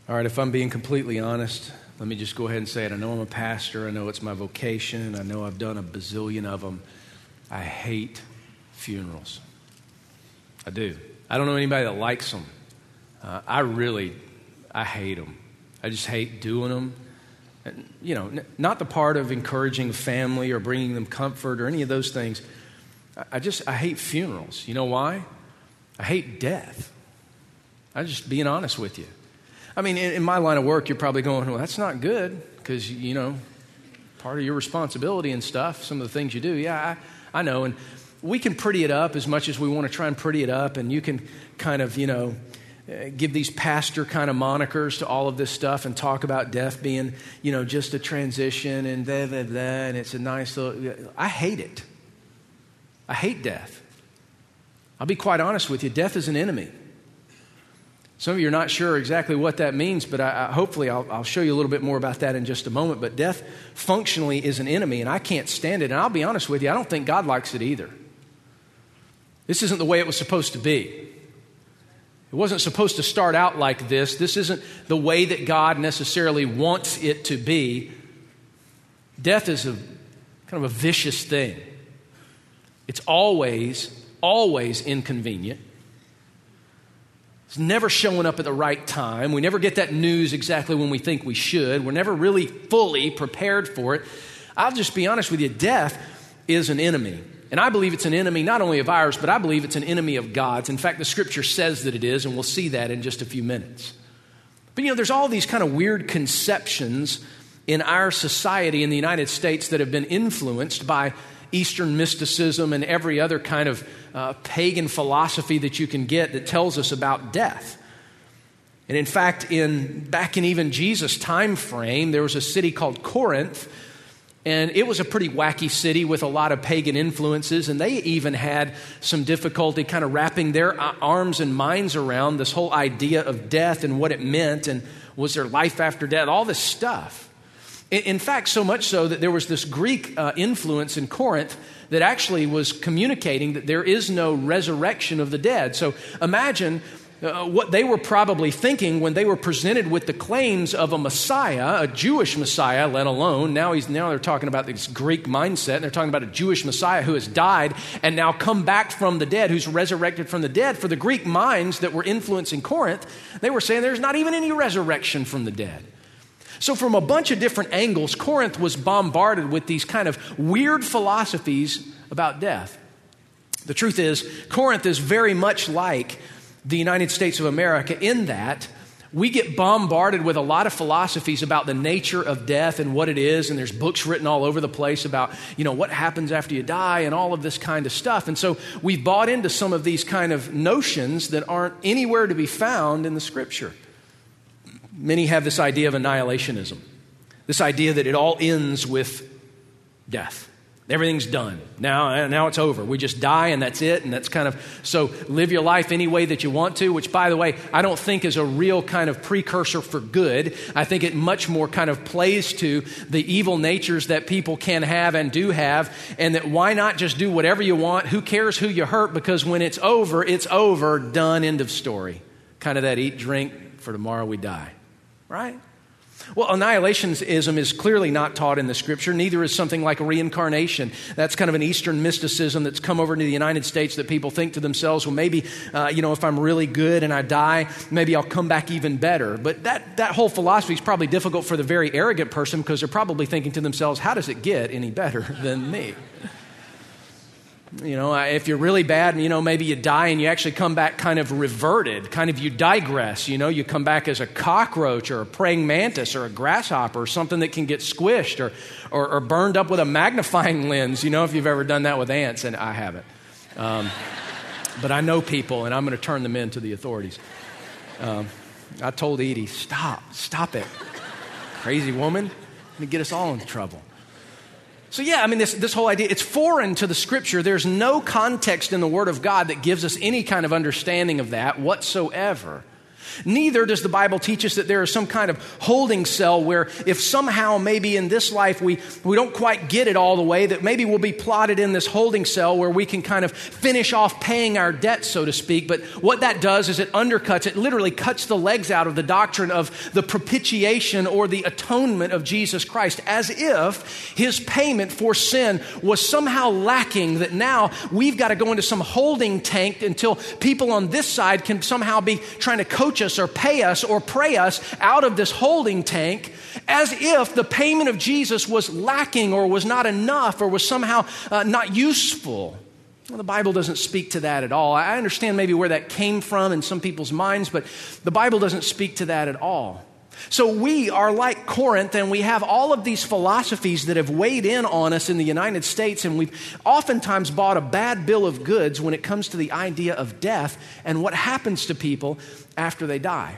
All right, if I'm being completely honest, let me just go ahead and say it. I know I'm a pastor. I know it's my vocation. I know I've done a bazillion of them. I hate funerals. I do. I don't know anybody that likes them. I hate them. I just hate doing them. You know, not the part of encouraging family or bringing them comfort or any of those things. I hate funerals. You know why? I hate death. I'm just being honest with you. I mean, in my line of work, you're probably going, well, that's not good because, you know, part of your responsibility and stuff, some of the things you do. Yeah, I know. And we can pretty it up as much as we want to try and pretty it up. And you can kind of, you know, give these pastor kind of monikers to all of this stuff and talk about death being, you know, just a transition and blah, blah, blah. And it's a nice little, I hate it. I hate death. I'll be quite honest with you. Death is an enemy. Some of you are not sure exactly what that means, but hopefully I'll show you a little bit more about that in just a moment. But death functionally is an enemy, and I can't stand it. And I'll be honest with you, I don't think God likes it either. This isn't the way it was supposed to be. It wasn't supposed to start out like this. This isn't the way that God necessarily wants it to be. Death is a kind of a vicious thing. It's always inconvenient. It's never showing up at the right time. We never get that news exactly when we think we should. We're never really fully prepared for it. I'll just be honest with you. Death is an enemy. And I believe it's an enemy not only of ours, but I believe it's an enemy of God's. In fact, the Scripture says that it is, and we'll see that in just a few minutes. But, you know, there's all these kind of weird conceptions in our society in the United States that have been influenced by Eastern mysticism and every other kind of pagan philosophy that you can get that tells us about death. And in fact, back in even Jesus' time frame, there was a city called Corinth, and it was a pretty wacky city with a lot of pagan influences, and they even had some difficulty kind of wrapping their arms and minds around this whole idea of death and what it meant, and was there life after death, all this stuff. In fact, so much so that there was this Greek influence in Corinth that actually was communicating that there is no resurrection of the dead. So imagine what they were probably thinking when they were presented with the claims of a Messiah, a Jewish Messiah, let alone. Now they're talking about this Greek mindset. And they're talking about a Jewish Messiah who has died and now come back from the dead, who's resurrected from the dead. For the Greek minds that were influencing Corinth, they were saying there's not even any resurrection from the dead. So from a bunch of different angles, Corinth was bombarded with these kind of weird philosophies about death. The truth is, Corinth is very much like the United States of America in that we get bombarded with a lot of philosophies about the nature of death and what it is, and there's books written all over the place about, you know, what happens after you die and all of this kind of stuff. And so we've bought into some of these kind of notions that aren't anywhere to be found in the Scripture. Many have this idea of annihilationism, this idea that it all ends with death. Everything's done. Now it's over. We just die and that's it. And that's kind of, so live your life any way that you want to, which, by the way, I don't think is a real kind of precursor for good. I think it much more kind of plays to the evil natures that people can have and do have, and that why not just do whatever you want? Who cares who you hurt? Because when it's over, done, end of story. Kind of that eat, drink, for tomorrow we die. Right? Well, annihilationism is clearly not taught in the Scripture. Neither is something like reincarnation. That's kind of an Eastern mysticism that's come over into the United States that people think to themselves, well, maybe, if I'm really good and I die, maybe I'll come back even better. But that whole philosophy is probably difficult for the very arrogant person because they're probably thinking to themselves, how does it get any better than me? You know, if you're really bad and, maybe you die and you actually come back kind of reverted, kind of you digress, you come back as a cockroach or a praying mantis or a grasshopper or something that can get squished or burned up with a magnifying lens, if you've ever done that with ants, and I haven't. But I know people, and I'm going to turn them in to the authorities. I told Edie, stop it. Crazy woman, going to get us all into trouble. So yeah, this whole idea, it's foreign to the Scripture. There's no context in the Word of God that gives us any kind of understanding of that whatsoever. Neither does the Bible teach us that there is some kind of holding cell where if somehow maybe in this life we don't quite get it all the way, that maybe we'll be plotted in this holding cell where we can kind of finish off paying our debt, so to speak. But what that does is it undercuts, it literally cuts the legs out of the doctrine of the propitiation or the atonement of Jesus Christ, as if his payment for sin was somehow lacking, that now we've got to go into some holding tank until people on this side can somehow be trying to coach us or pay us or pray us out of this holding tank, as if the payment of Jesus was lacking or was not enough or was somehow not useful. Well, the Bible doesn't speak to that at all. I understand maybe where that came from in some people's minds, but the Bible doesn't speak to that at all. So we are like Corinth, and we have all of these philosophies that have weighed in on us in the United States, and we've oftentimes bought a bad bill of goods when it comes to the idea of death and what happens to people after they die.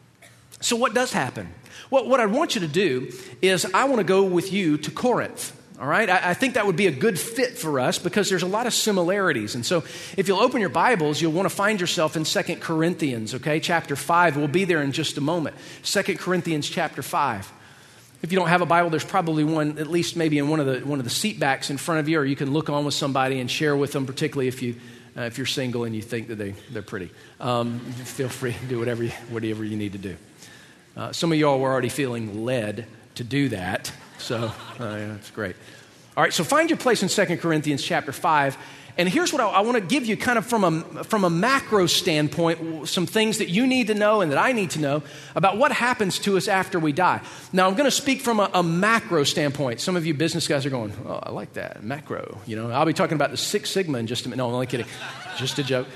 So what does happen? Well, what I want you to do is I want to go with you to Corinth. All right, I think that would be a good fit for us because there's a lot of similarities. And so if you'll open your Bibles, you'll want to find yourself in 2 Corinthians, okay, chapter 5. We'll be there in just a moment. 2 Corinthians chapter 5. If you don't have a Bible, there's probably one, at least maybe in one of the seat backs in front of you, or you can look on with somebody and share with them, particularly if you're single and you think that they're pretty. Feel free to do whatever you need to do. Some of y'all were already feeling led to do that. So that's great. All right, so find your place in 2 Corinthians chapter 5. And here's what I want to give you kind of from a macro standpoint, some things that you need to know and that I need to know about what happens to us after we die. Now, I'm going to speak from a macro standpoint. Some of you business guys are going, oh, I like that, macro. You know, I'll be talking about the Six Sigma in just a minute. No, I'm only kidding. Just a joke.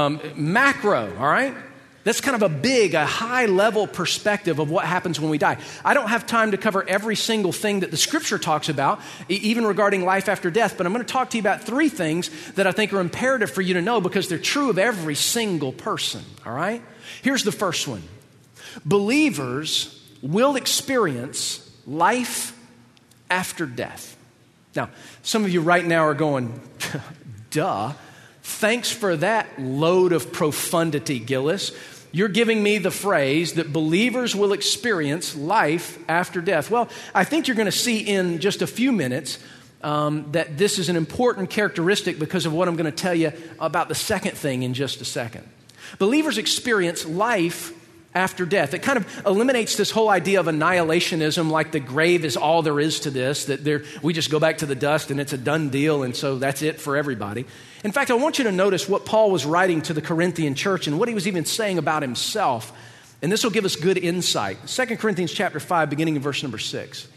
Macro, all right? That's kind of a high-level perspective of what happens when we die. I don't have time to cover every single thing that the Scripture talks about, even regarding life after death, but I'm going to talk to you about 3 things that I think are imperative for you to know because they're true of every single person, all right? Here's the first one. Believers will experience life after death. Now, some of you right now are going, duh. Thanks for that load of profundity, Gillis. You're giving me the phrase that believers will experience life after death. Well, I think you're going to see in just a few minutes that this is an important characteristic because of what I'm going to tell you about the second thing in just a second. Believers experience life after death. It kind of eliminates this whole idea of annihilationism, like the grave is all there is to this, that we just go back to the dust and it's a done deal, and so that's it for everybody. In fact, I want you to notice what Paul was writing to the Corinthian church and what he was even saying about himself, and this will give us good insight. 2 Corinthians chapter 5, beginning in verse number 6.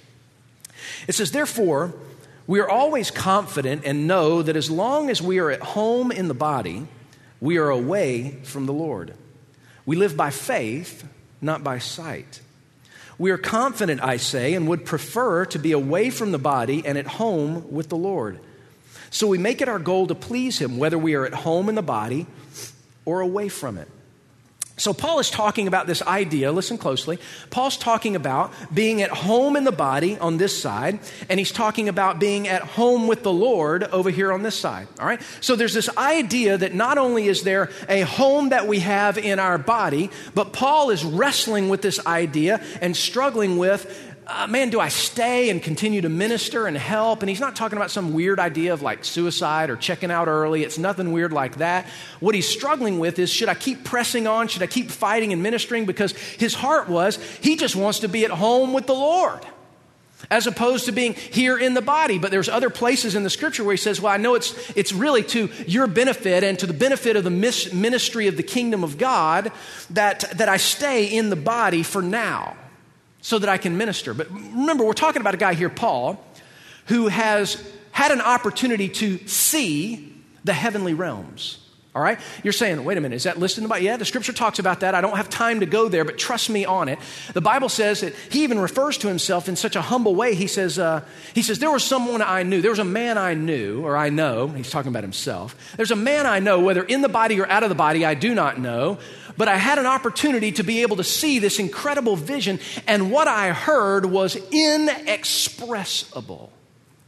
It says, "Therefore, we are always confident and know that as long as we are at home in the body, we are away from the Lord. We live by faith, not by sight. We are confident, I say, and would prefer to be away from the body and at home with the Lord. So we make it our goal to please him, whether we are at home in the body or away from it." So Paul is talking about this idea, listen closely. Paul's talking about being at home in the body on this side, and he's talking about being at home with the Lord over here on this side, all right? So there's this idea that not only is there a home that we have in our body, but Paul is wrestling with this idea and struggling with, man, do I stay and continue to minister and help? And he's not talking about some weird idea of like suicide or checking out early. It's nothing weird like that. What he's struggling with is, should I keep pressing on? Should I keep fighting and ministering? Because his heart was, he just wants to be at home with the Lord, as opposed to being here in the body. But there's other places in the Scripture where he says, well, I know it's really to your benefit and to the benefit of the ministry of the kingdom of God that I stay in the body for now, so that I can minister. But remember, we're talking about a guy here, Paul, who has had an opportunity to see the heavenly realms. All right? You're saying, wait a minute, is that listed in the Bible? Yeah, the Scripture talks about that. I don't have time to go there, but trust me on it. The Bible says that he even refers to himself in such a humble way. He says, there was someone I knew. There was a man I knew, or I know. He's talking about himself. There's a man I know, whether in the body or out of the body, I do not know. But I had an opportunity to be able to see this incredible vision, and what I heard was inexpressible.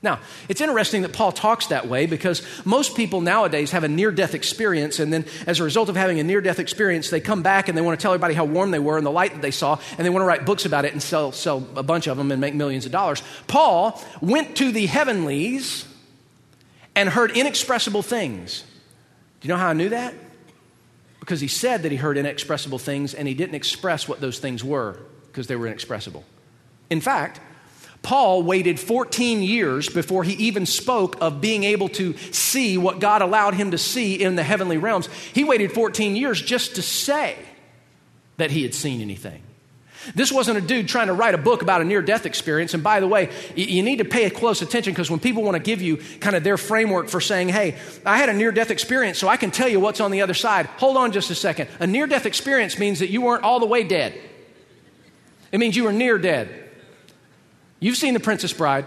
Now, it's interesting that Paul talks that way because most people nowadays have a near-death experience, and then as a result of having a near-death experience, they come back and they want to tell everybody how warm they were and the light that they saw, and they want to write books about it and sell a bunch of them and make millions of dollars. Paul went to the heavenlies and heard inexpressible things. Do you know how I knew that? Because he said that he heard inexpressible things, and he didn't express what those things were because they were inexpressible. In fact, Paul waited 14 years before he even spoke of being able to see what God allowed him to see in the heavenly realms. He waited 14 years just to say that he had seen anything. This wasn't a dude trying to write a book about a near-death experience. And by the way, you need to pay close attention because when people want to give you kind of their framework for saying, hey, I had a near-death experience, so I can tell you what's on the other side. Hold on just a second. A near-death experience means that you weren't all the way dead. It means you were near dead. You've seen The Princess Bride.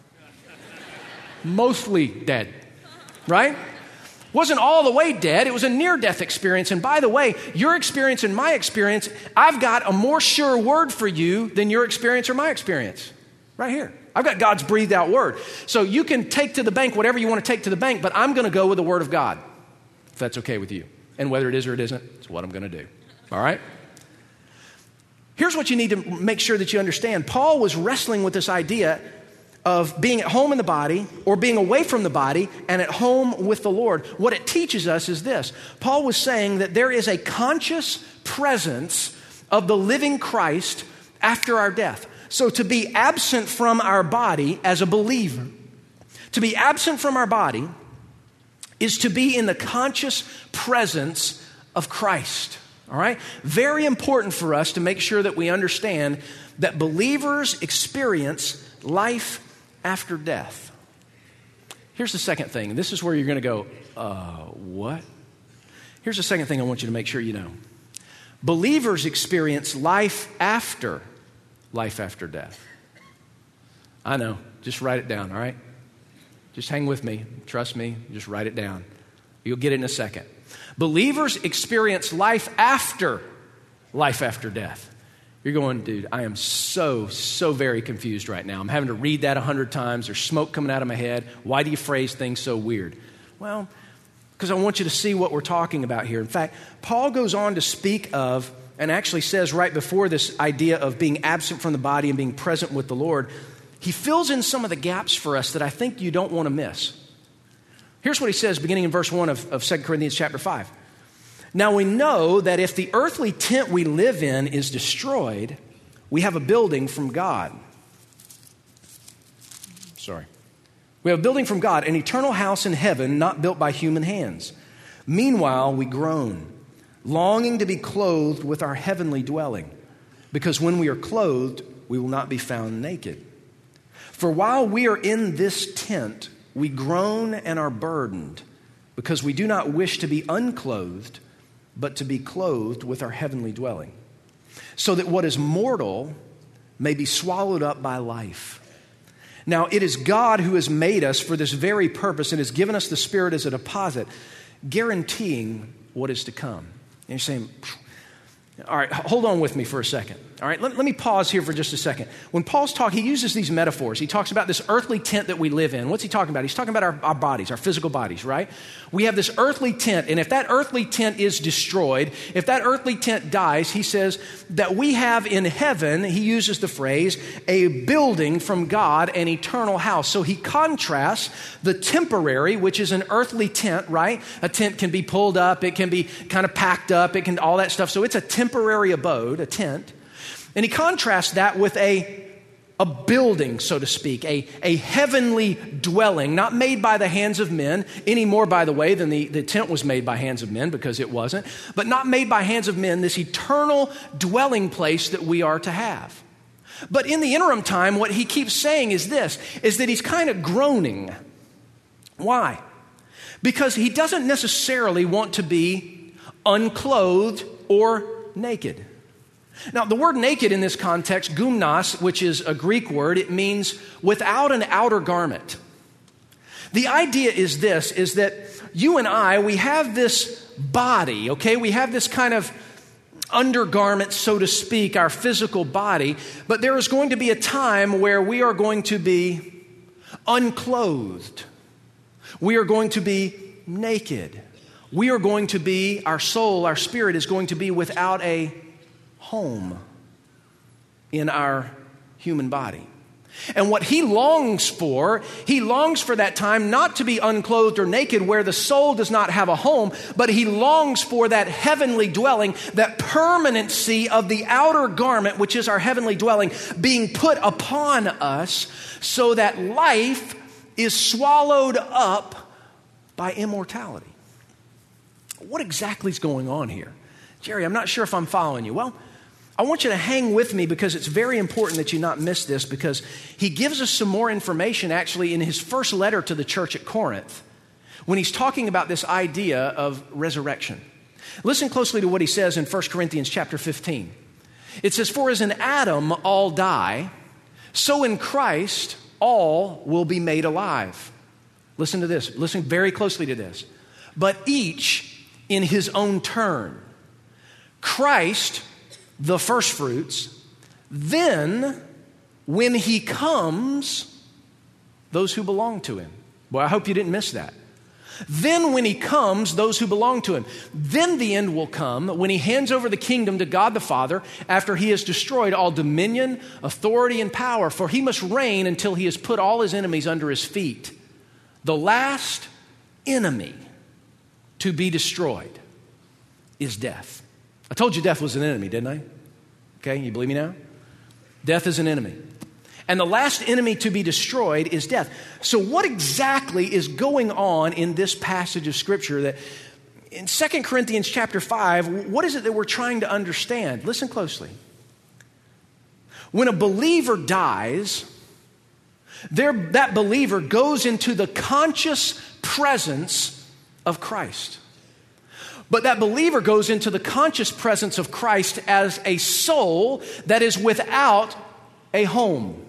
Mostly dead, right? Wasn't all the way dead. It was a near-death experience. And by the way, your experience and my experience, I've got a more sure word for you than your experience or my experience. Right here. I've got God's breathed out word. So you can take to the bank whatever you want to take to the bank, but I'm going to go with the word of God, if that's okay with you. And whether it is or it isn't, it's what I'm going to do. All right? Here's what you need to make sure that you understand. Paul was wrestling with this idea of being at home in the body or being away from the body and at home with the Lord. What it teaches us is this. Paul was saying that there is a conscious presence of the living Christ after our death. So to be absent from our body as a believer, to be absent from our body is to be in the conscious presence of Christ. All right? Very important for us to make sure that we understand that believers experience life after death. Here's the second thing. This is where you're going to go, what? Here's the second thing I want you to make sure you know. Believers experience life after death. I know. Just write it down, all right? Just hang with me. Trust me. Just write it down. You'll get it in a second. Believers experience life after death. You're going, dude, I am so very confused right now. I'm having to read that 100 times. There's smoke coming out of my head. Why do you phrase things so weird? Well, because I want you to see what we're talking about here. In fact, Paul goes on to speak of, and actually says right before this idea of being absent from the body and being present with the Lord, he fills in some of the gaps for us that I think you don't want to miss. Here's what he says beginning in verse 1 of 2 Corinthians chapter 5. Now we know that if the earthly tent we live in is destroyed, we have a building from God. We have a building from God, an eternal house in heaven, not built by human hands. Meanwhile, we groan, longing to be clothed with our heavenly dwelling, because when we are clothed, we will not be found naked. For while we are in this tent, we groan and are burdened, because we do not wish to be unclothed, but to be clothed with our heavenly dwelling, so that what is mortal may be swallowed up by life. Now, it is God who has made us for this very purpose and has given us the Spirit as a deposit, guaranteeing what is to come. And you're saying, all right, hold on with me for a second. All right, let me pause here for just a second. When Paul's talking, he uses these metaphors. He talks about this earthly tent that we live in. What's he talking about? He's talking about our bodies, our physical bodies, right? We have this earthly tent, and if that earthly tent is destroyed, if that earthly tent dies, he says that we have in heaven, he uses the phrase, a building from God, an eternal house. So he contrasts the temporary, which is an earthly tent, right? A tent can be pulled up, it can be kind of packed up, it can all that stuff. So it's a temporary abode, a tent. And he contrasts that with a building, so to speak, a heavenly dwelling, not made by the hands of men, any more, by the way, than the tent was made by hands of men, because it wasn't, but not made by hands of men, this eternal dwelling place that we are to have. But in the interim time, what he keeps saying is this, is that he's kind of groaning. Why? Because he doesn't necessarily want to be unclothed or naked. Now, the word naked in this context, gumnos, which is a Greek word, it means without an outer garment. The idea is this, is that you and I, we have this body, okay? We have this kind of undergarment, so to speak, our physical body, but there is going to be a time where we are going to be unclothed. We are going to be naked. We are going to be, our soul, our spirit is going to be without a home in our human body. And what he longs for that time not to be unclothed or naked where the soul does not have a home, but he longs for that heavenly dwelling, that permanency of the outer garment, which is our heavenly dwelling, being put upon us so that life is swallowed up by immortality. What exactly is going on here? Jerry, I'm not sure if I'm following you. Well, I want you to hang with me because it's very important that you not miss this, because he gives us some more information actually in his first letter to the church at Corinth when he's talking about this idea of resurrection. Listen closely to what he says in 1 Corinthians chapter 15. It says, "For as in Adam all die, so in Christ all will be made alive." Listen to this. Listen very closely to this. "But each in his own turn. Christ the first fruits, then when he comes, those who belong to him." Well, I hope you didn't miss that. Then when he comes, those who belong to him. Then the end will come when he hands over the kingdom to God the Father after he has destroyed all dominion, authority, and power. For he must reign until he has put all his enemies under his feet. The last enemy to be destroyed is death. I told you death was an enemy, didn't I? Okay, you believe me now? Death is an enemy. And the last enemy to be destroyed is death. So what exactly is going on in this passage of Scripture that in 2 Corinthians chapter 5, what is it that we're trying to understand? Listen closely. When a believer dies, that believer goes into the conscious presence of Christ. But that believer goes into the conscious presence of Christ as a soul that is without a home.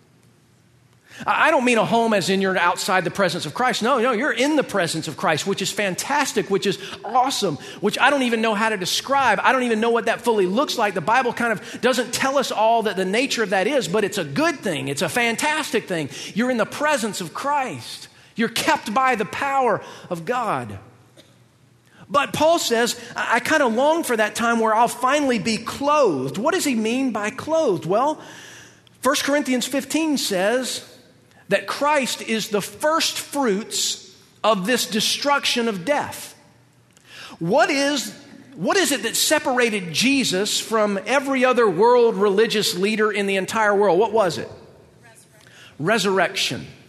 I don't mean a home as in you're outside the presence of Christ. No, you're in the presence of Christ, which is fantastic, which is awesome, which I don't even know how to describe. I don't even know what that fully looks like. The Bible kind of doesn't tell us all that the nature of that is, but it's a good thing. It's a fantastic thing. You're in the presence of Christ. You're kept by the power of God. But Paul says, I kind of long for that time where I'll finally be clothed. What does he mean by clothed? Well, 1 Corinthians 15 says that Christ is the first fruits of this destruction of death. What is it that separated Jesus from every other world religious leader in the entire world? What was it? Resurrection.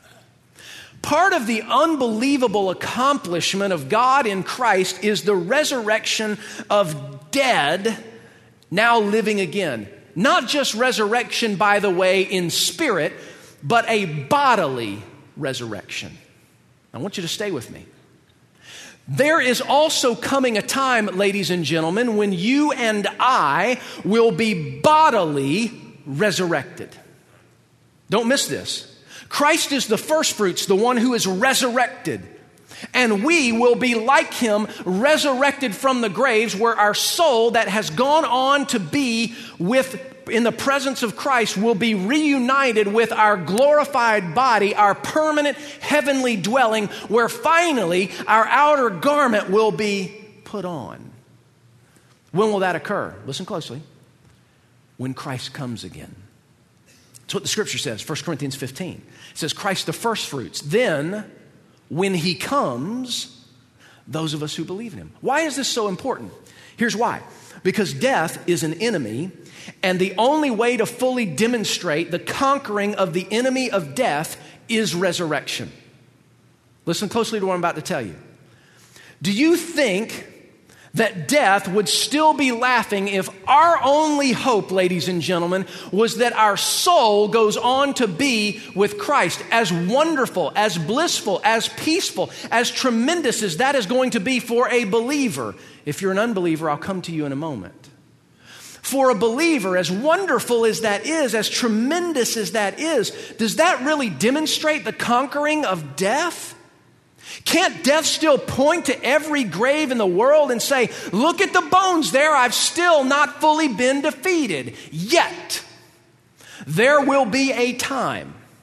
Part of the unbelievable accomplishment of God in Christ is the resurrection of dead now living again. Not just resurrection, by the way, in spirit, but a bodily resurrection. I want you to stay with me. There is also coming a time, ladies and gentlemen, when you and I will be bodily resurrected. Don't miss this. Christ is the first fruits, the one who is resurrected. And we will be like him, resurrected from the graves, where our soul that has gone on to be in the presence of Christ will be reunited with our glorified body, our permanent heavenly dwelling, where finally our outer garment will be put on. When will that occur? Listen closely. When Christ comes again. That's what the scripture says, 1 Corinthians 15. It says, Christ the first fruits. Then, when he comes, those of us who believe in him. Why is this so important? Here's why. Because death is an enemy, and the only way to fully demonstrate the conquering of the enemy of death is resurrection. Listen closely to what I'm about to tell you. Do you think that death would still be laughing if our only hope, ladies and gentlemen, was that our soul goes on to be with Christ? As wonderful, as blissful, as peaceful, as tremendous as that is going to be for a believer. If you're an unbeliever, I'll come to you in a moment. For a believer, as wonderful as that is, as tremendous as that is, does that really demonstrate the conquering of death? Can't death still point to every grave in the world and say, look at the bones there, I've still not fully been defeated? Yet, there will be a time,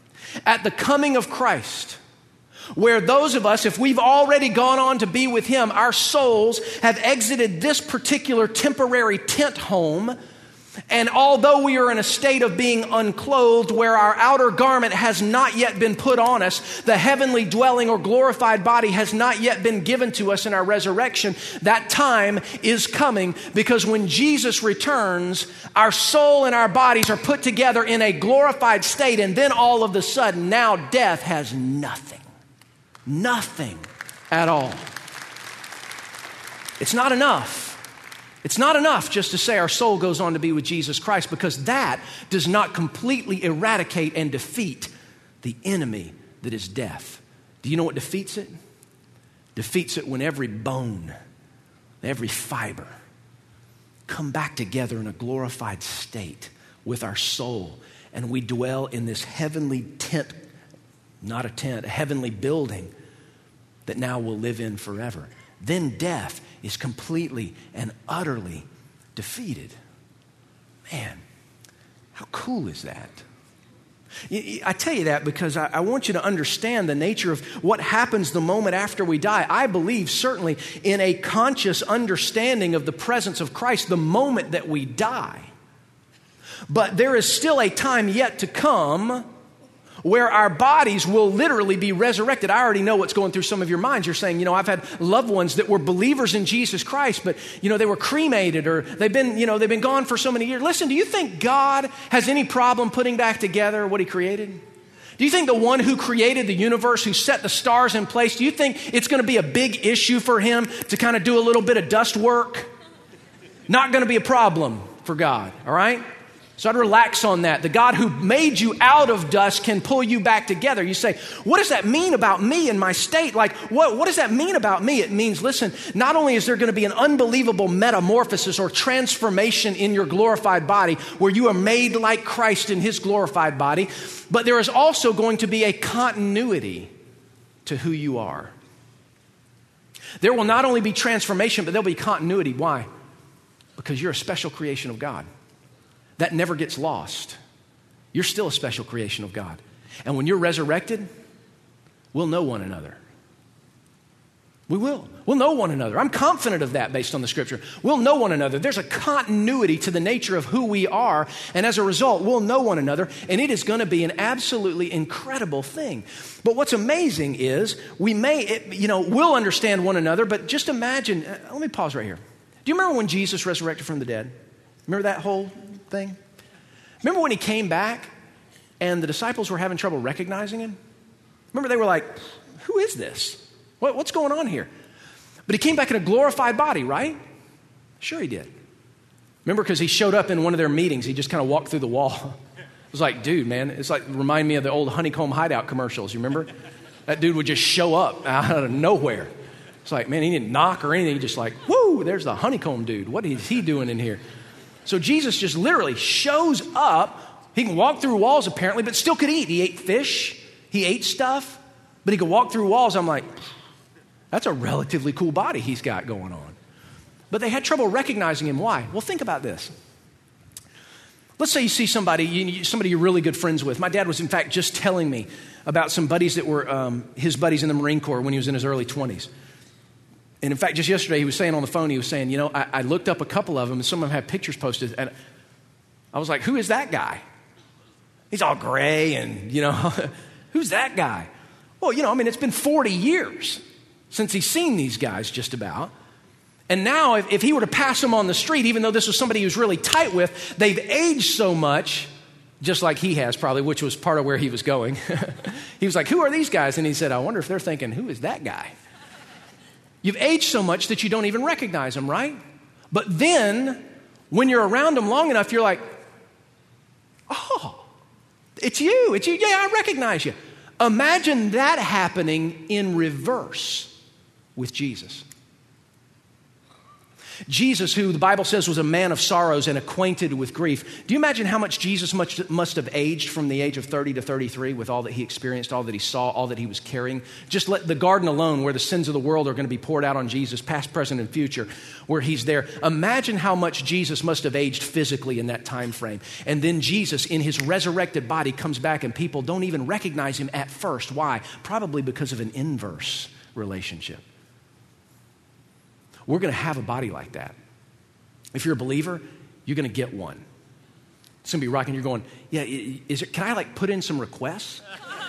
at the coming of Christ, where those of us, if we've already gone on to be with Him, our souls have exited this particular temporary tent home. And although we are in a state of being unclothed, where our outer garment has not yet been put on us, the heavenly dwelling or glorified body has not yet been given to us in our resurrection, that time is coming, because when Jesus returns, our soul and our bodies are put together in a glorified state, and then all of a sudden, now death has nothing. Nothing at all. It's not enough. It's not enough just to say our soul goes on to be with Jesus Christ, because that does not completely eradicate and defeat the enemy that is death. Do you know what defeats it? Defeats it when every bone, every fiber come back together in a glorified state with our soul, and we dwell in this heavenly tent, not a tent, a heavenly building that now we'll live in forever. Then death is completely and utterly defeated. Man, how cool is that? I tell you that because I want you to understand the nature of what happens the moment after we die. I believe certainly in a conscious understanding of the presence of Christ the moment that we die. But there is still a time yet to come where our bodies will literally be resurrected. I already know what's going through some of your minds. You're saying, I've had loved ones that were believers in Jesus Christ, but, they were cremated, or they've been gone for so many years. Listen, do you think God has any problem putting back together what He created? Do you think the one who created the universe, who set the stars in place, do you think it's going to be a big issue for Him to kind of do a little bit of dust work? Not going to be a problem for God, all right? So I'd relax on that. The God who made you out of dust can pull you back together. You say, what does that mean about me and my state? Like, what does that mean about me? It means, listen, not only is there going to be an unbelievable metamorphosis or transformation in your glorified body, where you are made like Christ in His glorified body, but there is also going to be a continuity to who you are. There will not only be transformation, but there'll be continuity. Why? Because you're a special creation of God. That never gets lost. You're still a special creation of God. And when you're resurrected, we'll know one another. We will. We'll know one another. I'm confident of that based on the Scripture. We'll know one another. There's a continuity to the nature of who we are. And as a result, we'll know one another. And it is going to be an absolutely incredible thing. But what's amazing is we'll understand one another. But just imagine, let me pause right here. Do you remember when Jesus resurrected from the dead? Remember that whole thing? Remember when He came back and the disciples were having trouble recognizing Him? Remember they were like, who is this? What's going on here? But He came back in a glorified body, right? Sure He did. Remember, because He showed up in one of their meetings, He just kind of walked through the wall. It was like, dude, man, it's like, remind me of the old Honeycomb Hideout commercials. You remember? That dude would just show up out of nowhere. It's like, man, He didn't knock or anything. He just like, whoo, there's the honeycomb dude. What is he doing in here? So Jesus just literally shows up. He can walk through walls apparently, but still could eat. He ate fish. He ate stuff, but he could walk through walls. I'm like, that's a relatively cool body He's got going on. But they had trouble recognizing Him. Why? Well, think about this. Let's say you see somebody you're really good friends with. My dad was, in fact, just telling me about some buddies that were his buddies in the Marine Corps when he was in his early 20s. And in fact, just yesterday, he was saying on the phone, he was saying, I looked up a couple of them, and some of them had pictures posted, and I was like, who is that guy? He's all gray, and, who's that guy? Well, it's been 40 years since he's seen these guys just about. And now, if he were to pass them on the street, even though this was somebody he was really tight with, they've aged so much, just like he has probably, which was part of where he was going. He was like, who are these guys? And he said, I wonder if they're thinking, who is that guy? You've aged so much that you don't even recognize them, right? But then, when you're around them long enough, you're like, oh, it's you. Yeah, I recognize you. Imagine that happening in reverse with Jesus. Jesus, who the Bible says was a man of sorrows and acquainted with grief. Do you imagine how much Jesus must have aged from the age of 30 to 33 with all that he experienced, all that he saw, all that he was carrying? Just let the garden alone, where the sins of the world are going to be poured out on Jesus, past, present, and future, where he's there. Imagine how much Jesus must have aged physically in that time frame. And then Jesus, in his resurrected body, comes back and people don't even recognize him at first. Why? Probably because of an inverse relationship. We're going to have a body like that. If you're a believer, you're going to get one. It's going to be rocking. You're going, yeah, can I put in some requests?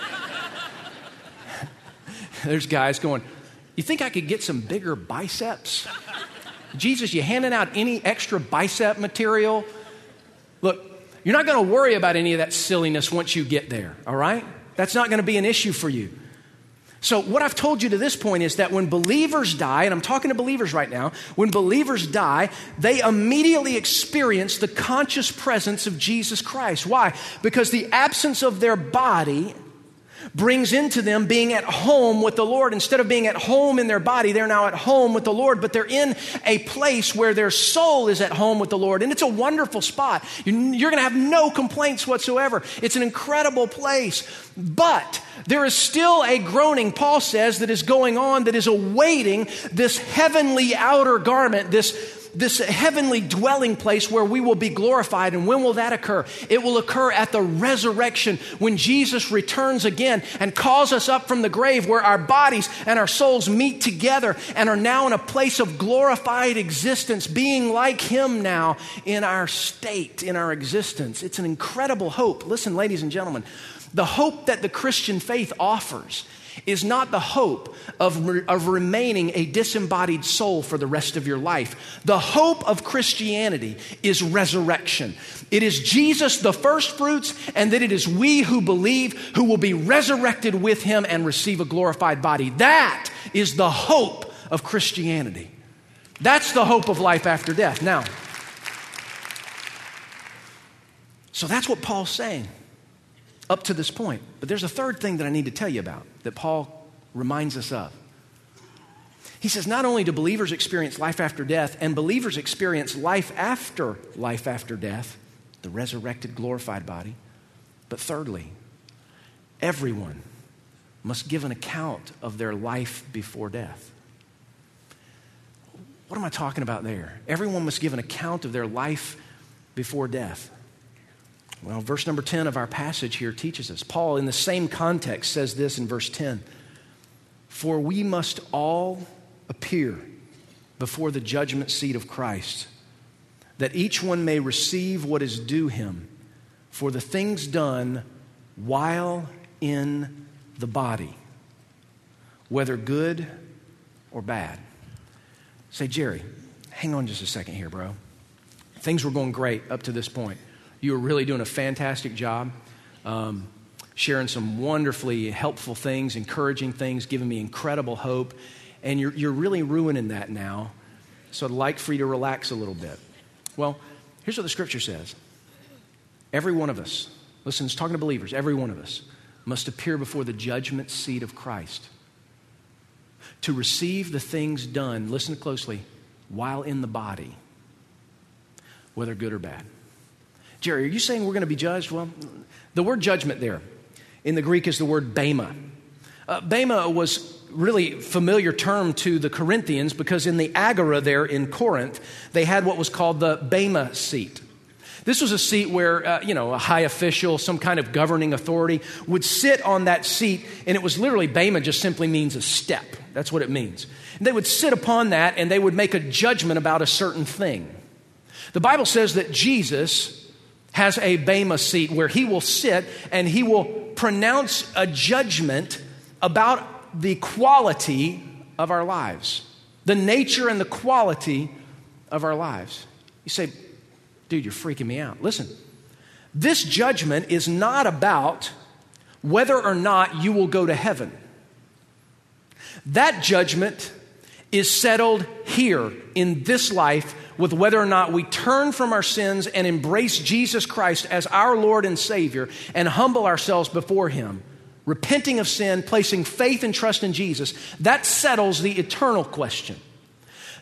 There's guys going, you think I could get some bigger biceps? Jesus, you handing out any extra bicep material? Look, you're not going to worry about any of that silliness once you get there, all right? That's not going to be an issue for you. So what I've told you to this point is that when believers die, and I'm talking to believers right now, when believers die, they immediately experience the conscious presence of Jesus Christ. Why? Because the absence of their body brings into them being at home with the Lord. Instead of being at home in their body, they're now at home with the Lord, but they're in a place where their soul is at home with the Lord. And it's a wonderful spot. You're going to have no complaints whatsoever. It's an incredible place. But there is still a groaning, Paul says, that is going on, that is awaiting this heavenly outer garment, this heavenly dwelling place where we will be glorified. And when will that occur? It will occur at the resurrection, when Jesus returns again and calls us up from the grave, where our bodies and our souls meet together and are now in a place of glorified existence, being like him now in our state, in our existence. It's an incredible hope. Listen, ladies and gentlemen, the hope that the Christian faith offers is not the hope of remaining a disembodied soul for the rest of your life. The hope of Christianity is resurrection. It is Jesus, the first fruits, and that it is we who believe who will be resurrected with him and receive a glorified body. That is the hope of Christianity. That's the hope of life after death. Now, so that's what Paul's saying up to this point. But there's a third thing that I need to tell you about that Paul reminds us of. He says not only do believers experience life after death, and believers experience life after death, the resurrected, glorified body, but thirdly, everyone must give an account of their life before death. What am I talking about there? Everyone must give an account of their life before death. Well, verse number 10 of our passage here teaches us. Paul, in the same context, says this in verse 10. For we must all appear before the judgment seat of Christ, that each one may receive what is due him for the things done while in the body, whether good or bad. Say, Jerry, hang on just a second here, bro. Things were going great up to this point. You were really doing a fantastic job, sharing some wonderfully helpful things, encouraging things, giving me incredible hope. And you're really ruining that now. So I'd like for you to relax a little bit. Well, here's what the scripture says. Every one of us, listen, it's talking to believers, every one of us must appear before the judgment seat of Christ to receive the things done, listen closely, while in the body, whether good or bad. Jerry, are you saying we're going to be judged? Well, the word judgment there in the Greek is the word bema. Bema was really familiar term to the Corinthians because in the agora there in Corinth, they had what was called the bema seat. This was a seat where, a high official, some kind of governing authority would sit on that seat, and it was literally, bema just simply means a step. That's what it means. And they would sit upon that, and they would make a judgment about a certain thing. The Bible says that Jesus has a bema seat where he will sit and he will pronounce a judgment about the quality of our lives, the nature and the quality of our lives. You say, dude, you're freaking me out. Listen, this judgment is not about whether or not you will go to heaven. That judgment is settled here in this life with whether or not we turn from our sins and embrace Jesus Christ as our Lord and Savior and humble ourselves before him, repenting of sin, placing faith and trust in Jesus. That settles the eternal question.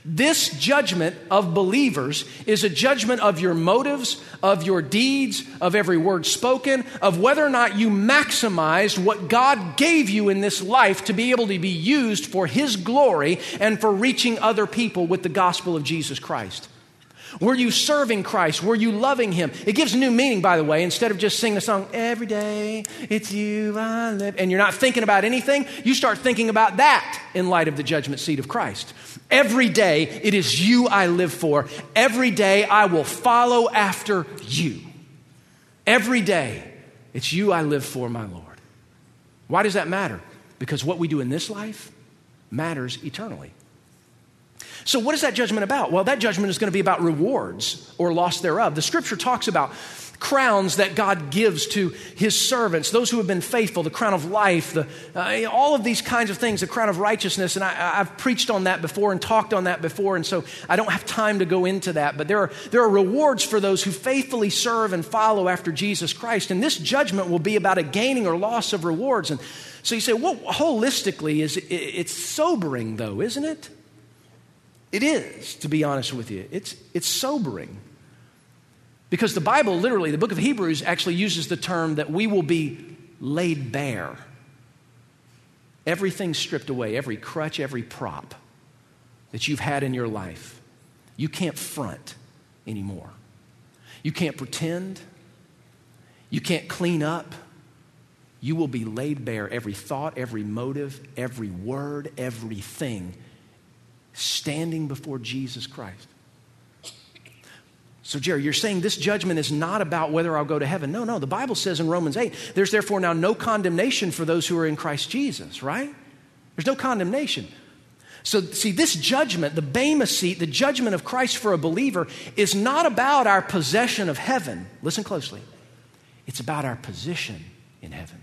This judgment of believers is a judgment of your motives, of your deeds, of every word spoken, of whether or not you maximized what God gave you in this life to be able to be used for His glory and for reaching other people with the gospel of Jesus Christ. Were you serving Christ? Were you loving Him? It gives new meaning, by the way. Instead of just singing the song, every day it's you I live, and you're not thinking about anything, you start thinking about that in light of the judgment seat of Christ. Every day it is you I live for. Every day I will follow after you. Every day it's you I live for, my Lord. Why does that matter? Because what we do in this life matters eternally. So what is that judgment about? Well, that judgment is going to be about rewards or loss thereof. The scripture talks about crowns that God gives to His servants, those who have been faithful, the crown of life, all of these kinds of things, the crown of righteousness. And I've preached on that before and talked on that before, and so I don't have time to go into that. But there are rewards for those who faithfully serve and follow after Jesus Christ. And this judgment will be about a gaining or loss of rewards. And so you say, well, holistically, it's sobering though, isn't it? It is, to be honest with you. It's sobering. Because the Bible, literally, the book of Hebrews actually uses the term that we will be laid bare. Everything stripped away, every crutch, every prop that you've had in your life. You can't front anymore. You can't pretend. You can't clean up. You will be laid bare. Every thought, every motive, every word, everything standing before Jesus Christ. So, Jerry, you're saying this judgment is not about whether I'll go to heaven. No, the Bible says in Romans 8, there's therefore now no condemnation for those who are in Christ Jesus, right? There's no condemnation. So, see, this judgment, the Bema seat, the judgment of Christ for a believer, is not about our possession of heaven. Listen closely. It's about our position in heaven.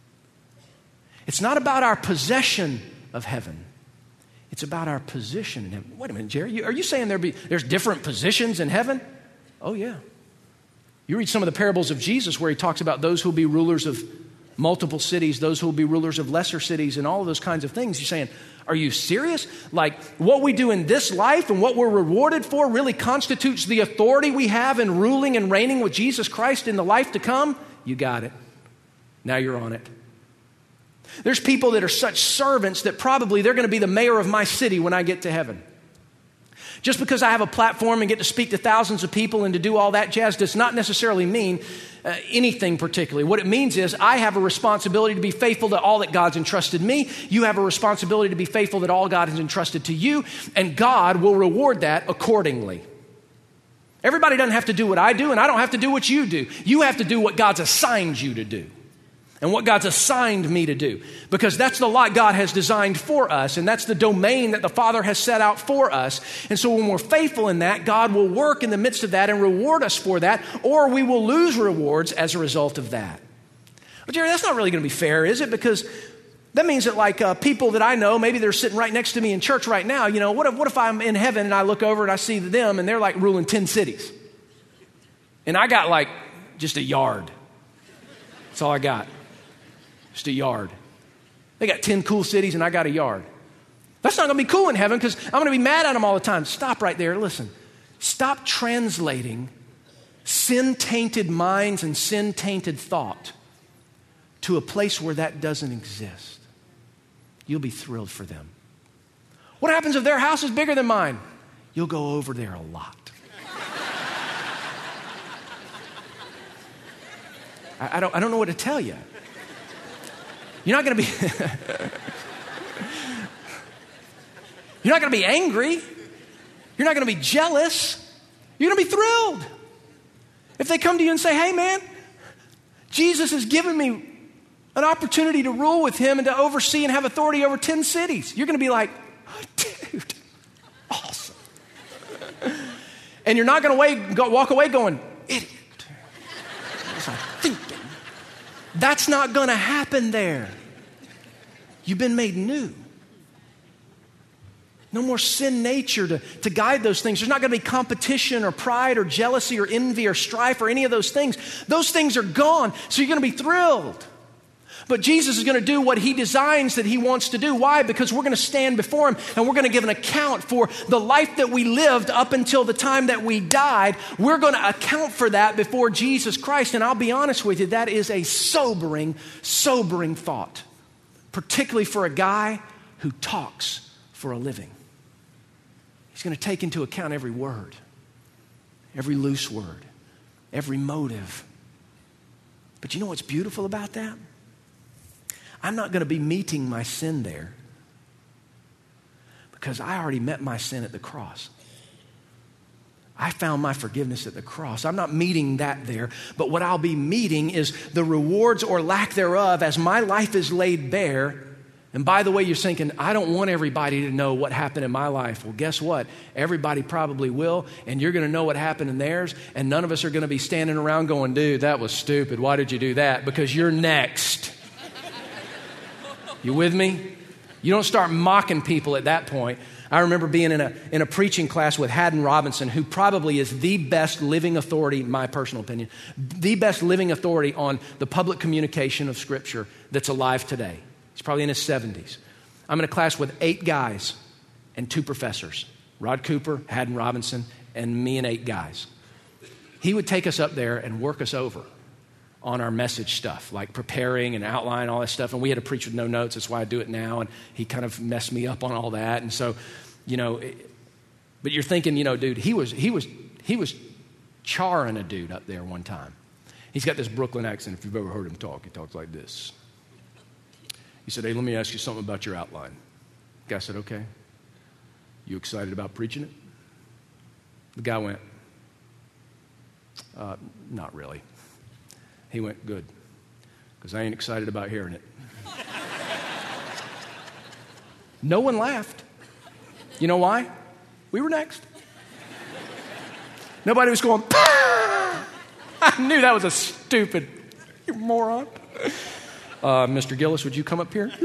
It's not about our possession of heaven. It's about our position in heaven. Wait a minute, Jerry. Are you saying there's different positions in heaven? Oh, yeah. You read some of the parables of Jesus where He talks about those who will be rulers of multiple cities, those who will be rulers of lesser cities, and all of those kinds of things. You're saying, are you serious? Like what we do in this life and what we're rewarded for really constitutes the authority we have in ruling and reigning with Jesus Christ in the life to come? You got it. Now you're on it. There's people that are such servants that probably they're going to be the mayor of my city when I get to heaven. Just because I have a platform and get to speak to thousands of people and to do all that jazz does not necessarily mean anything particularly. What it means is I have a responsibility to be faithful to all that God's entrusted me. You have a responsibility to be faithful that all God has entrusted to you, and God will reward that accordingly. Everybody doesn't have to do what I do, and I don't have to do what you do. You have to do what God's assigned you to do. And what God's assigned me to do. Because that's the lot God has designed for us. And that's the domain that the Father has set out for us. And so when we're faithful in that, God will work in the midst of that and reward us for that. Or we will lose rewards as a result of that. But Jerry, that's not really going to be fair, is it? Because that means that like people that I know, maybe they're sitting right next to me in church right now. You know, what if I'm in heaven and I look over and I see them and they're like ruling 10 cities. And I got like just a yard. That's all I got. Just a yard. They got 10 cool cities and I got a yard. That's not going to be cool in heaven because I'm going to be mad at them all the time. Stop right there. Listen. Stop translating sin-tainted minds and sin-tainted thought to a place where that doesn't exist. You'll be thrilled for them. What happens if their house is bigger than mine? You'll go over there a lot. I don't know what to tell you. You're not going to be You're not going to be angry. You're not going to be jealous. You're going to be thrilled. If they come to you and say, hey man, Jesus has given me an opportunity to rule with Him and to oversee and have authority over 10 cities. You're going to be like, oh, dude, awesome. And you're not going to walk away going, idiot. What was I thinking? That's not going to happen there. You've been made new. No more sin nature to guide those things. There's not going to be competition or pride or jealousy or envy or strife or any of those things. Those things are gone, so you're going to be thrilled. But Jesus is going to do what he designs that he wants to do. Why? Because we're going to stand before him and we're going to give an account for the life that we lived up until the time that we died. We're going to account for that before Jesus Christ. And I'll be honest with you, that is a sobering thought, particularly for a guy who talks for a living. He's going to take into account every word, every loose word, every motive. But you know what's beautiful about that? I'm not going to be meeting my sin there because I already met my sin at the cross. I found my forgiveness at the cross. I'm not meeting that there, but what I'll be meeting is the rewards or lack thereof as my life is laid bare. And by the way, you're thinking, I don't want everybody to know what happened in my life. Well, guess what? Everybody probably will, and you're going to know what happened in theirs, and none of us are going to be standing around going, dude, that was stupid. Why did you do that? Because you're next. You with me? You don't start mocking people at that point. I remember being in a preaching class with Haddon Robinson, who probably is the best living authority, in my personal opinion, the best living authority on the public communication of Scripture that's alive today. He's probably in his 70s. I'm in a class with 8 guys and 2 professors, Rod Cooper, Haddon Robinson, and me and 8 guys. He would take us up there and work us over on our message stuff, like preparing and outline, all that stuff. And we had to preach with no notes. That's why I do it now. And he kind of messed me up on all that. And so, but you're thinking, dude, he was charring a dude up there one time. He's got this Brooklyn accent. If you've ever heard him talk, he talks like this. He said, hey, let me ask you something about your outline. The guy said, okay. You excited about preaching it? The guy went, not really. He went, good, because I ain't excited about hearing it. No one laughed. You know why? We were next. Nobody was going, ah! I knew that was a stupid, you moron. Mr. Gillis, would you come up here?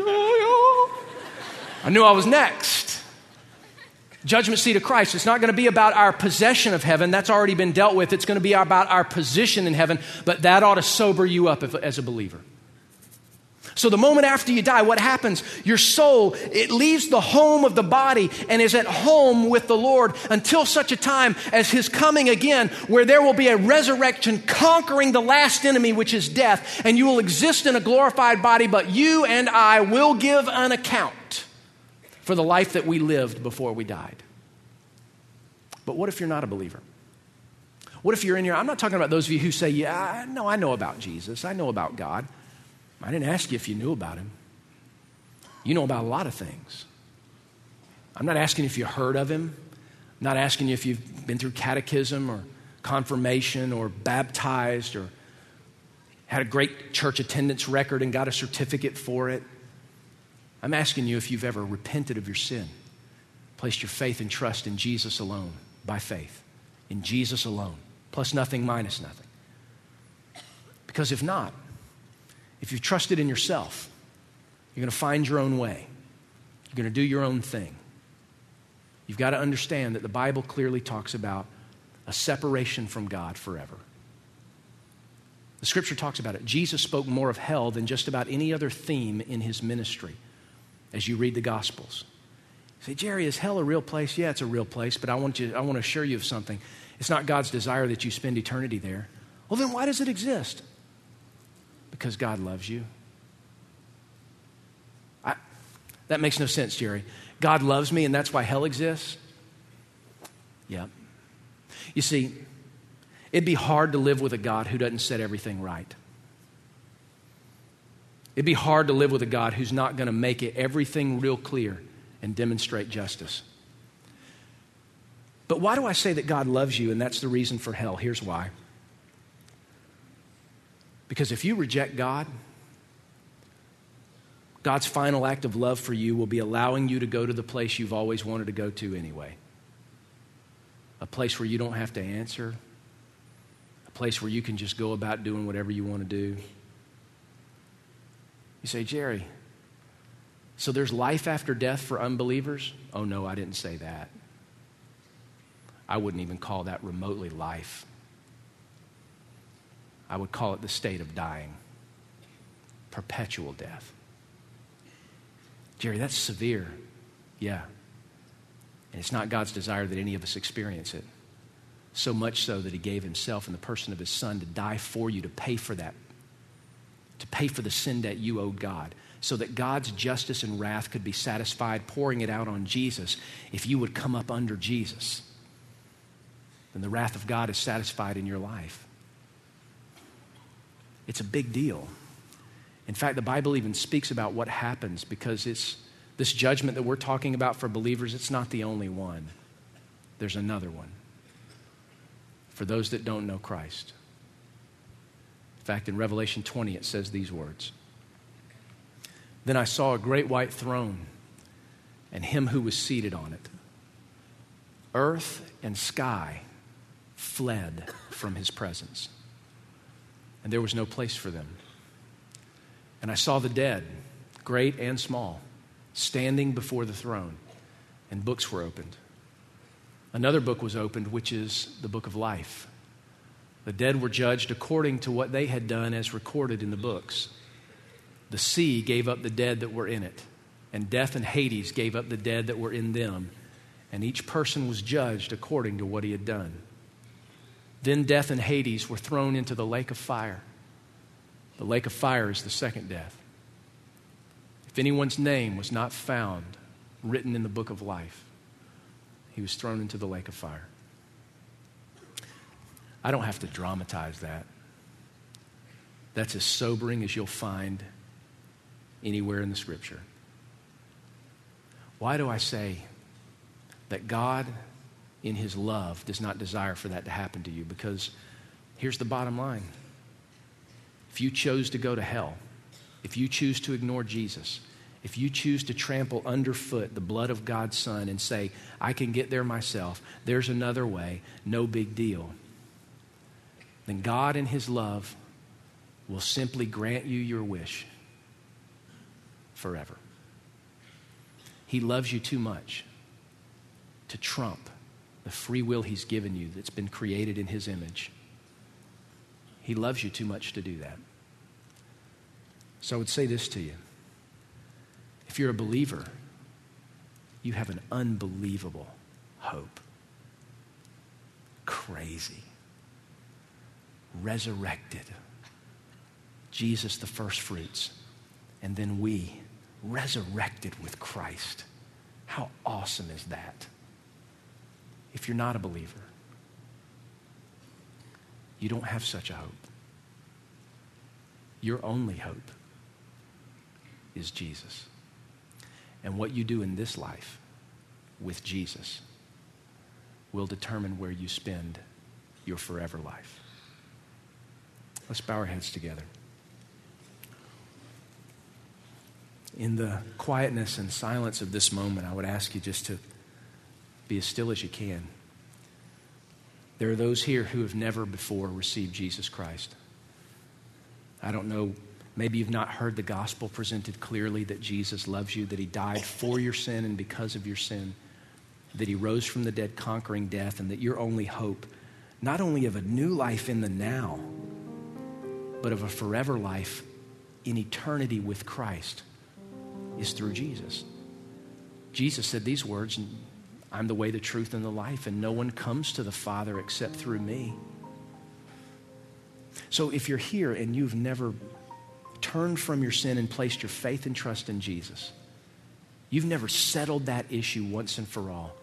I knew I was next. Judgment seat of Christ. It's not going to be about our possession of heaven. That's already been dealt with. It's going to be about our position in heaven. But that ought to sober you up as a believer. So the moment after you die, what happens? Your soul, it leaves the home of the body and is at home with the Lord until such a time as his coming again, where there will be a resurrection conquering the last enemy, which is death. And you will exist in a glorified body, but you and I will give an account for the life that we lived before we died. But what if you're not a believer? What if you're in here? I'm not talking about those of you who say, yeah, no, I know about Jesus. I know about God. I didn't ask you if you knew about him. You know about a lot of things. I'm not asking if you heard of him. I'm not asking you if you've been through catechism or confirmation or baptized or had a great church attendance record and got a certificate for it. I'm asking you if you've ever repented of your sin, placed your faith and trust in Jesus alone, by faith, in Jesus alone, plus nothing, minus nothing. Because if not, if you've trusted in yourself, you're going to find your own way. You're going to do your own thing. You've got to understand that the Bible clearly talks about a separation from God forever. The Scripture talks about it. Jesus spoke more of hell than just about any other theme in his ministry as you read the Gospels. You say, Jerry, is hell a real place? Yeah, it's a real place, but I want to assure you of something. It's not God's desire that you spend eternity there. Well, then why does it exist? Because God loves you. That makes no sense, Jerry. God loves me and that's why hell exists? Yeah. You see, it'd be hard to live with a God who doesn't set everything right. It'd be hard to live with a God who's not going to make it everything real clear and demonstrate justice. But why do I say that God loves you and that's the reason for hell? Here's why. Because if you reject God, God's final act of love for you will be allowing you to go to the place you've always wanted to go to anyway. A place where you don't have to answer. A place where you can just go about doing whatever you want to do. You say, Jerry, so there's life after death for unbelievers? Oh no, I didn't say that. I wouldn't even call that remotely life. I would call it the state of dying. perpetual death. Jerry, that's severe. Yeah. And it's not God's desire that any of us experience it. So much so that he gave himself in the person of his Son to die for you, to pay for that, to pay for the sin debt you owed God, so that God's justice and wrath could be satisfied, pouring it out on Jesus. If you would come up under Jesus, then the wrath of God is satisfied in your life. It's a big deal. In fact, the Bible even speaks about what happens, because it's this judgment that we're talking about for believers, it's not the only one. There's another one for those that don't know Christ. In fact, in Revelation 20, it says these words. Then I saw a great white throne and him who was seated on it. Earth and sky fled from his presence, and there was no place for them. And I saw the dead, great and small, standing before the throne, and books were opened. Another book was opened, which is the book of life. The dead were judged according to what they had done as recorded in the books. The sea gave up the dead that were in it, and death and Hades gave up the dead that were in them, and each person was judged according to what he had done. Then death and Hades were thrown into the lake of fire. The lake of fire is the second death. If anyone's name was not found written in the book of life, he was thrown into the lake of fire. I don't have to dramatize that. That's as sobering as you'll find anywhere in the Scripture. Why do I say that God, in his love, does not desire for that to happen to you? Because here's the bottom line. If you chose to go to hell, if you choose to ignore Jesus, if you choose to trample underfoot the blood of God's Son and say, I can get there myself, there's another way, no big deal, then God in his love will simply grant you your wish forever. He loves you too much to trump the free will he's given you that's been created in his image. He loves you too much to do that. So I would say this to you. If you're a believer, you have an unbelievable hope. Crazy. Resurrected. Jesus, the first fruits. And then we, resurrected with Christ. How awesome is that? If you're not a believer, you don't have such a hope. Your only hope is Jesus. And what you do in this life with Jesus will determine where you spend your forever life. Let's bow our heads together. In the quietness and silence of this moment, I would ask you just to be as still as you can. There are those here who have never before received Jesus Christ. I don't know, maybe you've not heard the gospel presented clearly that Jesus loves you, that he died for your sin and because of your sin, that he rose from the dead conquering death, and that your only hope, not only of a new life in the now, but of a forever life in eternity with Christ, is through Jesus. Jesus said these words, I'm the way, the truth, and the life, and no one comes to the Father except through me. So if you're here and you've never turned from your sin and placed your faith and trust in Jesus, you've never settled that issue once and for all,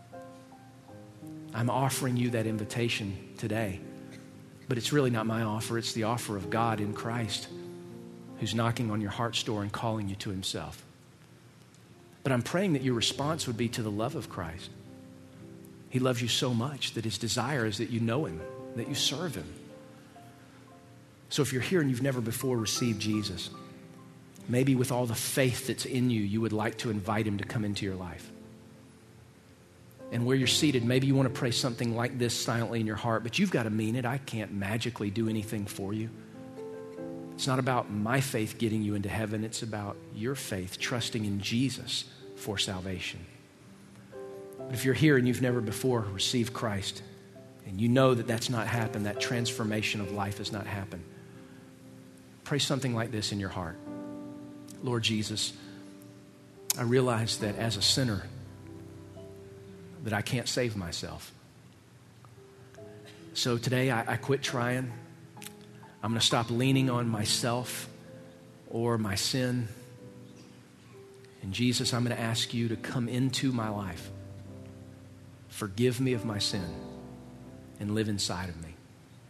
I'm offering you that invitation today. But it's really not my offer, it's the offer of God in Christ, who's knocking on your heart's door and calling you to himself. But I'm praying that your response would be to the love of Christ. He loves you so much that his desire is that you know him, that you serve him. So if you're here and you've never before received Jesus, maybe with all the faith that's in you, you would like to invite him to come into your life. And where you're seated, maybe you want to pray something like this silently in your heart, but you've got to mean it. I can't magically do anything for you. It's not about my faith getting you into heaven. It's about your faith, trusting in Jesus for salvation. But if you're here and you've never before received Christ, and you know that that's not happened, that transformation of life has not happened, Pray something like this in your heart. Lord Jesus, I realize that as a sinner, that I can't save myself. So today I quit trying. I'm going to stop leaning on myself or my sin. And Jesus, I'm going to ask you to come into my life. Forgive me of my sin and live inside of me.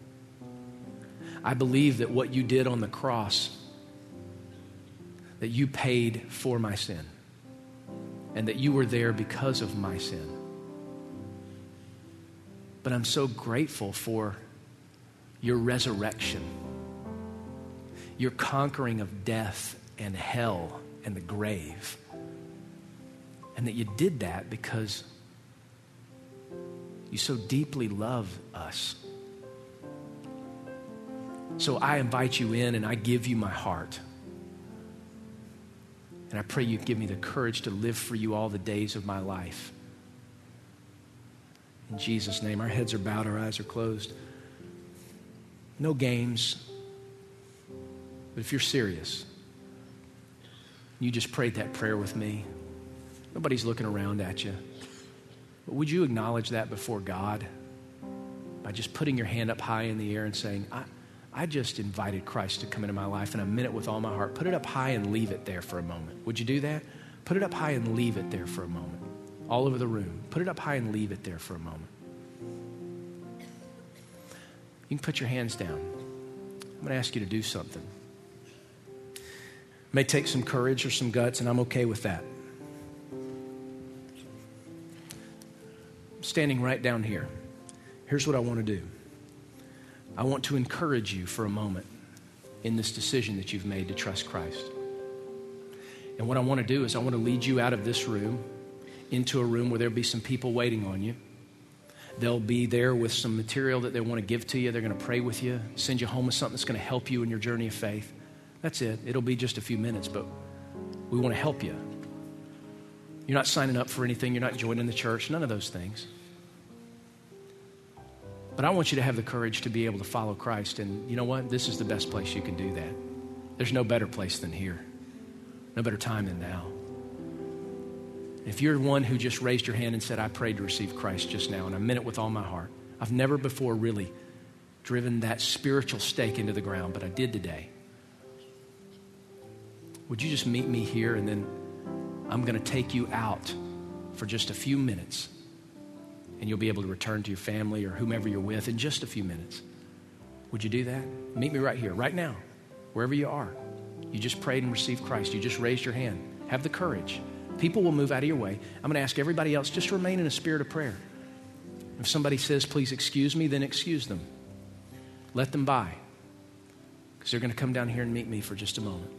I believe that what you did on the cross, that you paid for my sin and that you were there because of my sin. But I'm so grateful for your resurrection, your conquering of death and hell and the grave, and that you did that because you so deeply love us. So I invite you in and I give you my heart. And I pray you give me the courage to live for you all the days of my life. In Jesus' name, our heads are bowed, our eyes are closed. No games. But if you're serious, you just prayed that prayer with me. Nobody's looking around at you. But would you acknowledge that before God by just putting your hand up high in the air and saying, I just invited Christ to come into my life and I meant it with all my heart. Put it up high and leave it there for a moment. Would you do that? Put it up high and leave it there for a moment. All over the room. Put it up high and leave it there for a moment. You can put your hands down. I'm going to ask you to do something. It may take some courage or some guts, and I'm okay with that. I'm standing right down here. Here's what I want to do. I want to encourage you for a moment in this decision that you've made to trust Christ. And what I want to do is I want to lead you out of this room into a room where there'll be some people waiting on you. They'll be there with some material that they want to give to you. They're going to pray with you, send you home with something that's going to help you in your journey of faith. That's it. It'll be just a few minutes, but we want to help you. You're not signing up for anything. You're not joining the church. None of those things. But I want you to have the courage to be able to follow Christ. And you know what? This is the best place you can do that. There's no better place than here. No better time than now. If you're one who just raised your hand and said, I prayed to receive Christ just now, and I meant it with all my heart. I've never before really driven that spiritual stake into the ground, but I did today. Would you just meet me here, and then I'm going to take you out for just a few minutes, and you'll be able to return to your family or whomever you're with in just a few minutes. Would you do that? Meet me right here, right now, wherever you are. You just prayed and received Christ. You just raised your hand. Have the courage. People will move out of your way. I'm going to ask everybody else, just remain in a spirit of prayer. If somebody says, please excuse me, then excuse them. Let them by. Because they're going to come down here and meet me for just a moment.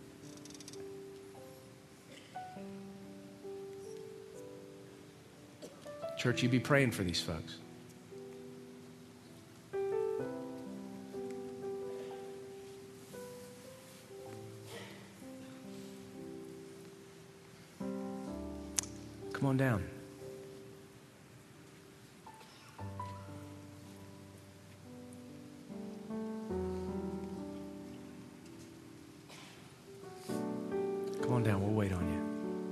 Church, you be praying for these folks. Come on down. Come on down. We'll wait on you.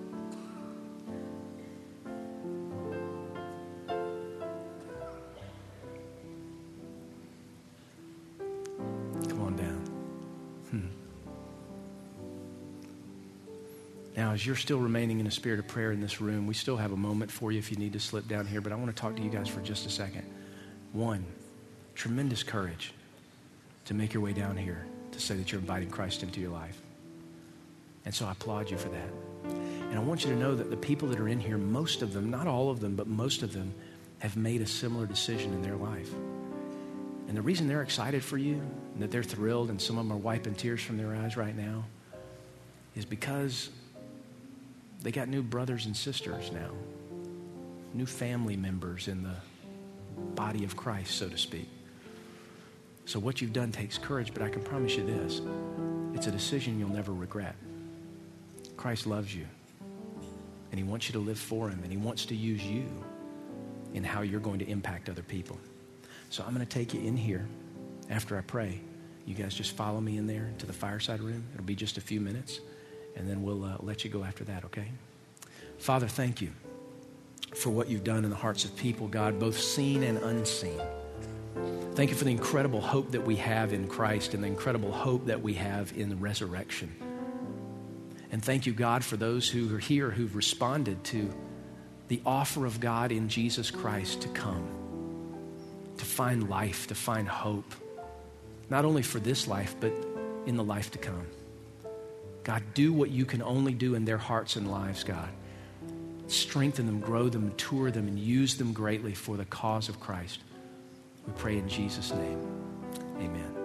Now, as you're still remaining in a spirit of prayer in this room, we still have a moment for you if you need to slip down here, but I want to talk to you guys for just a second. One, tremendous courage to make your way down here to say that you're inviting Christ into your life. And so I applaud you for that. And I want you to know that the people that are in here, most of them, not all of them, but most of them have made a similar decision in their life. And the reason they're excited for you and that they're thrilled, and some of them are wiping tears from their eyes right now, is because they got new brothers and sisters now, new family members in the body of Christ, so to speak. So what you've done takes courage, but I can promise you this, it's a decision you'll never regret. Christ loves you, and he wants you to live for him, and he wants to use you in how you're going to impact other people. So I'm going to take you in here after I pray. You guys just follow me in there to the fireside room. It'll be just a few minutes, and then we'll let you go after that, okay? Father, thank you for what you've done in the hearts of people, God, both seen and unseen. Thank you for the incredible hope that we have in Christ and the incredible hope that we have in the resurrection. And thank you, God, for those who are here who've responded to the offer of God in Jesus Christ to come, to find life, to find hope, not only for this life, but in the life to come. God, do what you can only do in their hearts and lives, God. Strengthen them, grow them, mature them, and use them greatly for the cause of Christ. We pray in Jesus' name. Amen.